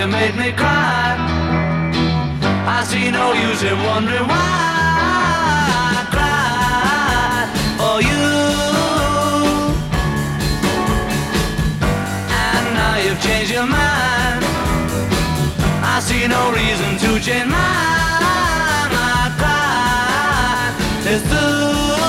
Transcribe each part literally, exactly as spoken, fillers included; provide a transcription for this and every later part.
you made me cry. I see no use in wondering why I cried for you. And now you've changed your mind. I see no reason to change mine. I cried, it's through.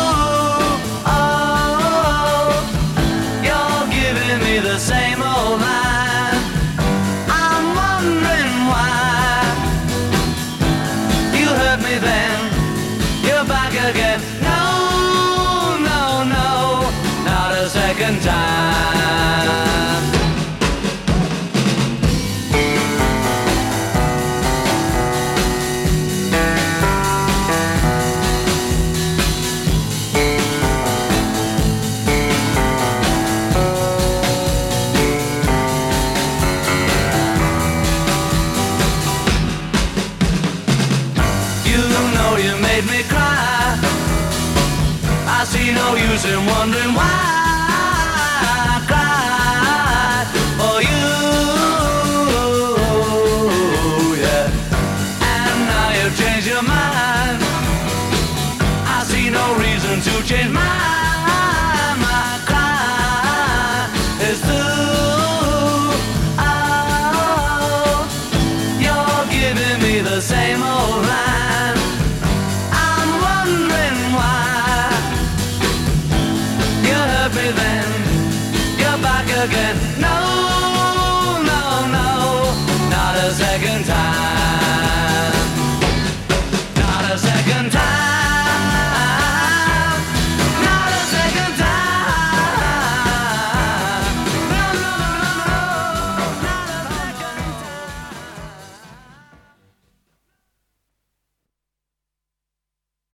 Oh, you're giving me the same old line. I'm wondering why you hurt me then, you're back again. No, no, no, not a second time. You made me cry. I see no use in wondering why.